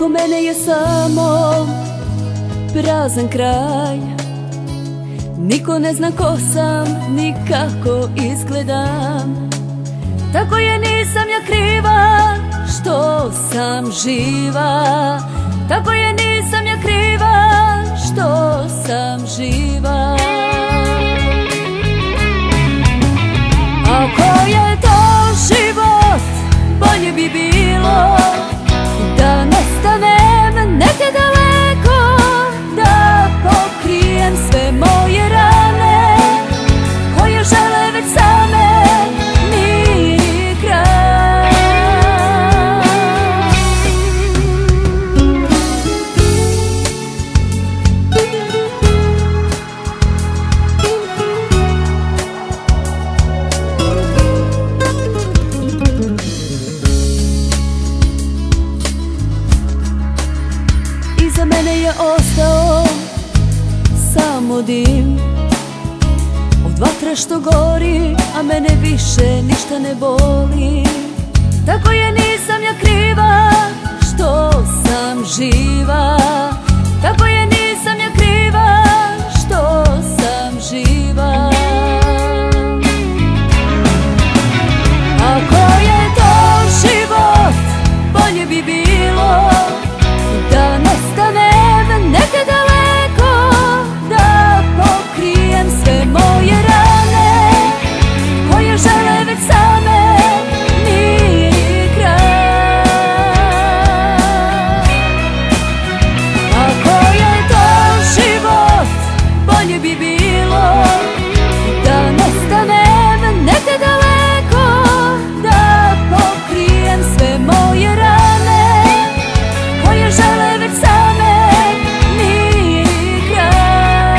Oko mene je samo prazan kraj. Niko ne zna ko sam, ni kako izgledam. Tako je, nisam ja kriva što sam živa. Tako je, nisam ja kriva što sam živa. Ako je to život, bolje bi bilo da nestanem negde daleko, da pokrijem sve moje rane koje žele već same mi kraj. Iza mene je ostao samo dim od vatre što gori, a mene više ništa ne boli. Tako je, nisam ja kriva što sam živa. Tako je, nisam ja kriva što sam živa. Ako je to život, bolje bi bilo da nestanem negde daleko, da pokrijem sve moje rane koje žele već same mi kraj. Ako je to život, bolje bi bilo da nestanem negde daleko, da pokrijem sve moje rane koje žele već same mi kraj.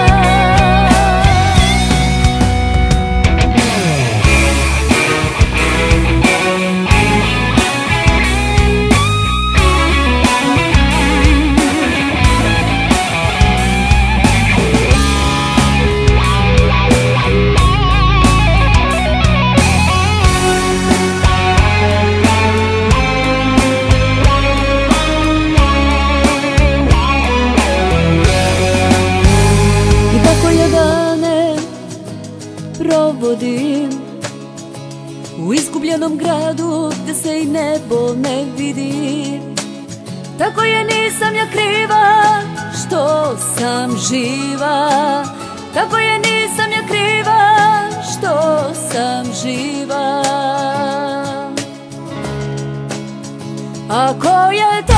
Provodim u izgubljenom gradu gde se i nebo ne vidi. Tako je, nisam ja kriva što sam živa. Tako je, nisam ja kriva što sam živa. Ako je